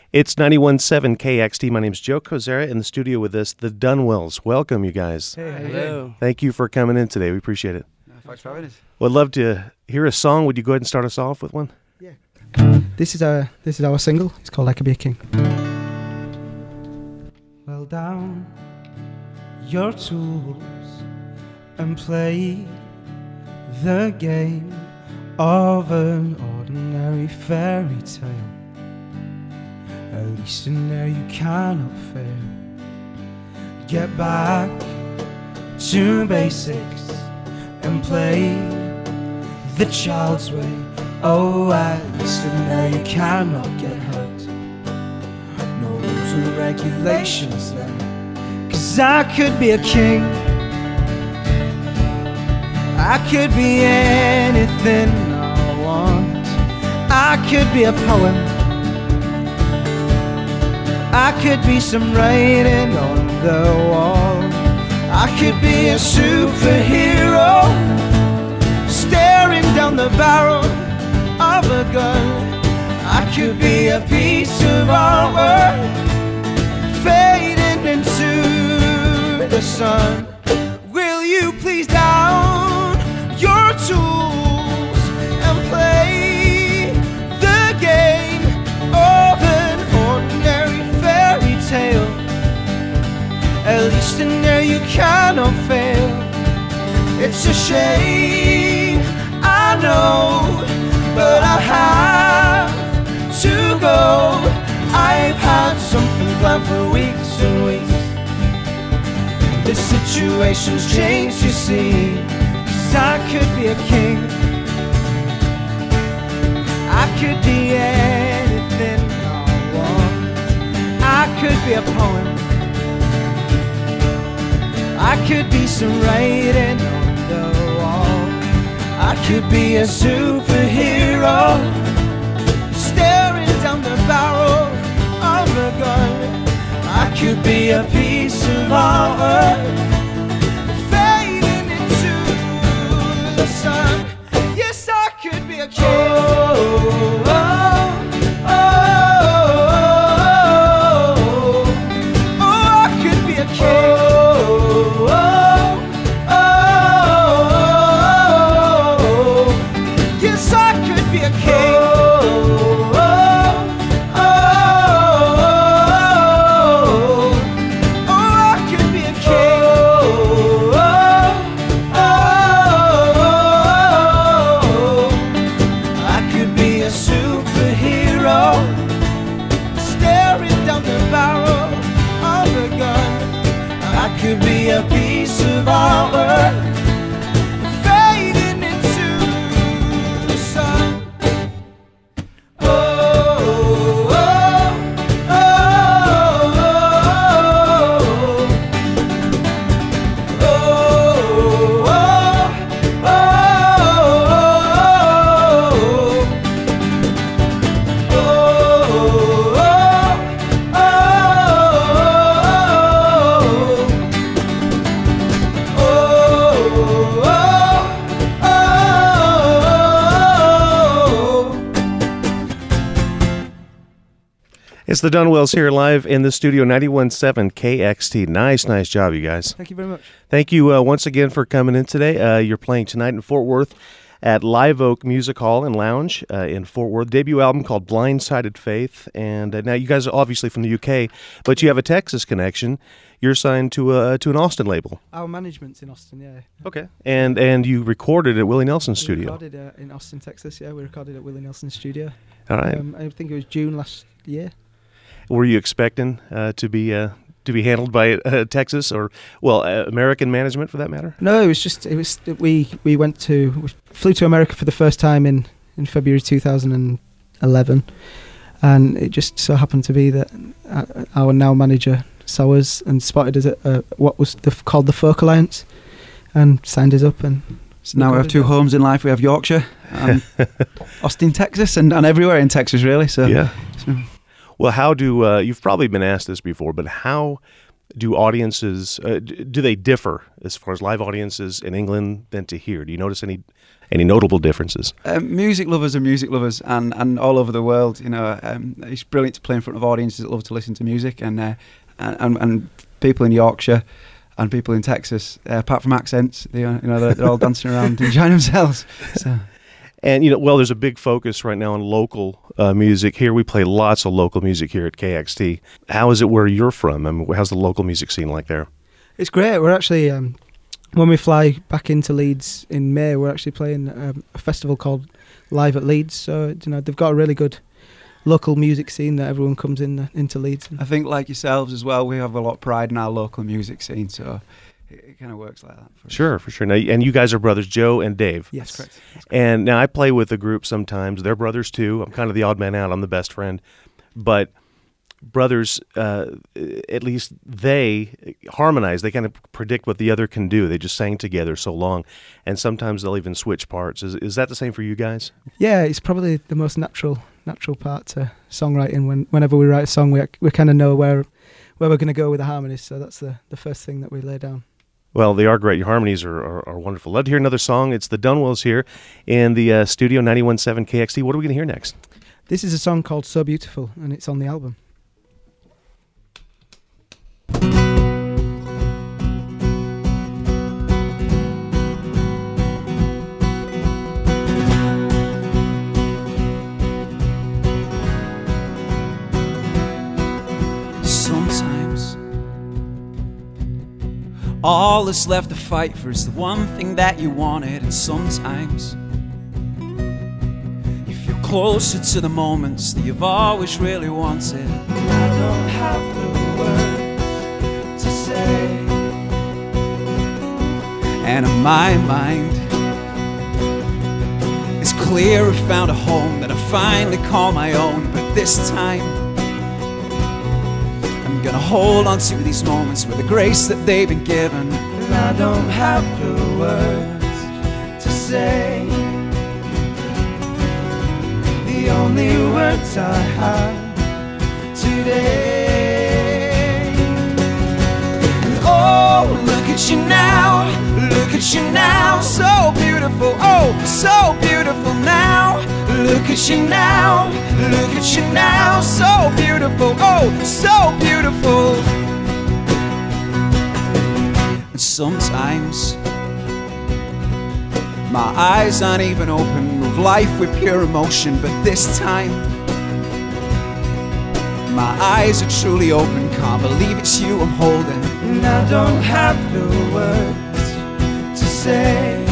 It's 91.7 KXT. My name's Joe Kozera. In the studio with us, the Dunwells. Welcome, you guys. Hey, hello. Thank you for coming in today. We appreciate it. Thanks for having us. Would love to hear a song. Would you go ahead and start us off with one? Yeah. This is our single. It's called I Could Be a King. Well, down your tools and play the game of an ordinary fairy tale. At least in there you cannot fail. Get back to basics and play the child's way. Oh, at least in there you cannot get hurt. No rules and regulations there. 'Cause I could be a king, I could be anything I want. I could be a poem, I could be some writing on the wall. I could be a superhero staring down the barrel of a gun. I could be a piece of artwork fading into the sun. Will you please down your tools and play the game of an ordinary fairy tale? At least in there you cannot fail. It's a shame, I know, but I have to go. I've had something planned for weeks and weeks. The situation's changed, you see. 'Cause I could be a king, I could be anything I want. I could be a poem, I could be some writing on the wall. I could be a superhero staring down the barrel of a gun. I could be a piece of artwork fading into the sun. Yes, I could be a king. Oh, oh, oh, oh, oh, I could be a king. Could be a piece of artwork fading into the sun. Oh, oh, oh, oh, oh, It's the Dunwells here live in the studio, 91.7 KXT. Nice job, you guys. Thank you very much. Thank you once again for coming in today. You're playing tonight in Fort Worth at Live Oak Music Hall and Lounge in Fort Worth. Debut album called Blindsided Faith. And now you guys are obviously from the UK, but you have a Texas connection. You're signed to an Austin label. Our management's in Austin, yeah. Okay. And you recorded at Willie Nelson's studio. We recorded in Austin, Texas, yeah. We recorded at Willie Nelson's studio. All right. I think it was June last year. Were you expecting to be handled by Texas or American management for that matter? No, we flew to America for the first time in February 2011, and it just so happened to be that our now manager saw us and spotted us at what was called the Folk Alliance, and signed us up. And so now we have two homes in life. We have Yorkshire, and Austin, Texas, and everywhere in Texas, really. So yeah. Well, how do you've probably been asked this before, but how do audiences do they differ as far as live audiences in England than to here? Do you notice any notable differences? Music lovers are music lovers, and all over the world. It's brilliant to play in front of audiences that love to listen to music, and people in Yorkshire and people in Texas, apart from accents, they're all dancing around enjoying themselves. So. And there's a big focus right now on local music. Here we play lots of local music here at KXT. How is it where you're from? I mean, how's the local music scene like there? It's great. We're actually, when we fly back into Leeds in May, we're actually playing a festival called Live at Leeds. So they've got a really good local music scene that everyone comes into Leeds. I think, like yourselves as well, we have a lot of pride in our local music scene. So. It kind of works like that. For sure. Now, and you guys are brothers, Joe and Dave. Yes, that's correct. And now I play with the group sometimes. They're brothers too. I'm kind of the odd man out. I'm the best friend. But brothers, at least they harmonize. They kind of predict what the other can do. They just sang together so long. And sometimes they'll even switch parts. Is that the same for you guys? Yeah, it's probably the most natural part to songwriting. Whenever we write a song, we kind of know where we're going to go with the harmonies. So that's the first thing that we lay down. Well, they are great. Your harmonies are wonderful. Love to hear another song. It's the Dunwells here in the studio, 91.7 KXT. What are we going to hear next? This is a song called So Beautiful, and it's on the album. All that's left to fight for is the one thing that you wanted, and sometimes you feel closer to the moments that you've always really wanted. I don't have the words to say, and in my mind it's clear I found a home that I finally call my own. But this time I'm gonna hold on to these moments with the grace that they've been given. And I don't have the words to say. The only words I have today. And oh, look at you now, look at you now, so beautiful, oh, so beautiful now. Look at you now, look at you now, so beautiful, oh, so beautiful. And sometimes my eyes aren't even open, move life with pure emotion. But this time my eyes are truly open, can't believe it's you I'm holding. And I don't have the words to say.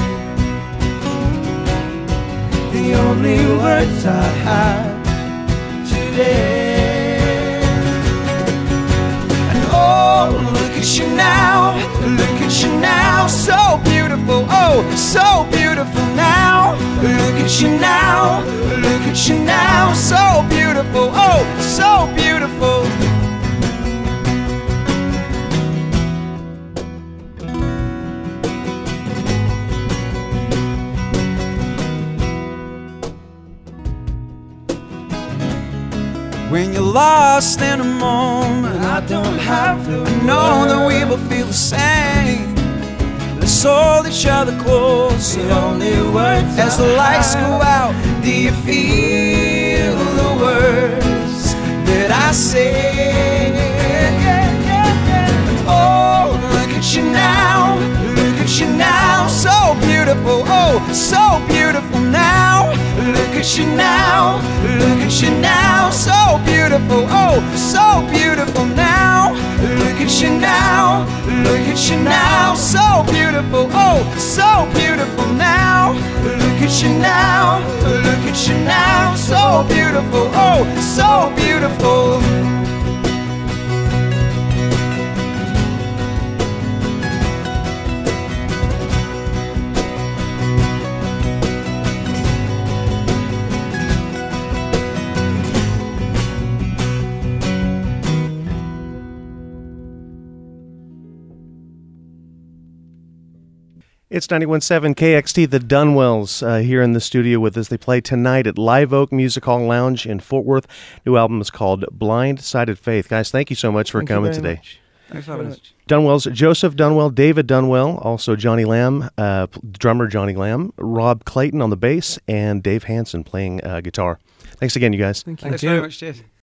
The only words I have today. And oh, look at you now, look at you now, so beautiful, oh, so beautiful now. Look at you now, look at you now, so beautiful, oh, so beautiful. When you're lost in a moment, I don't have to know that we will feel the same. Let's hold each other close. The only words as the lights go out, do you feel the words that I say? Oh, look at you now, look at you now, so beautiful, oh, so beautiful now. Look at you now, look at you now, so beautiful, oh, so beautiful now. Look at you now, look at you now, so beautiful, oh, so beautiful now. Look at you now, look at you now, so beautiful, oh, so beautiful. It's 91.7 KXT, the Dunwells, here in the studio with us. They play tonight at Live Oak Music Hall Lounge in Fort Worth. New album is called Blind Sided Faith. Guys, thank you so much for coming today. Thanks for having us. Dunwell's Joseph Dunwell, David Dunwell, also Johnny Lamb, drummer Johnny Lamb, Rob Clayton on the bass, and Dave Hansen playing guitar. Thanks again, you guys. Thank you. Thanks very much. Cheers.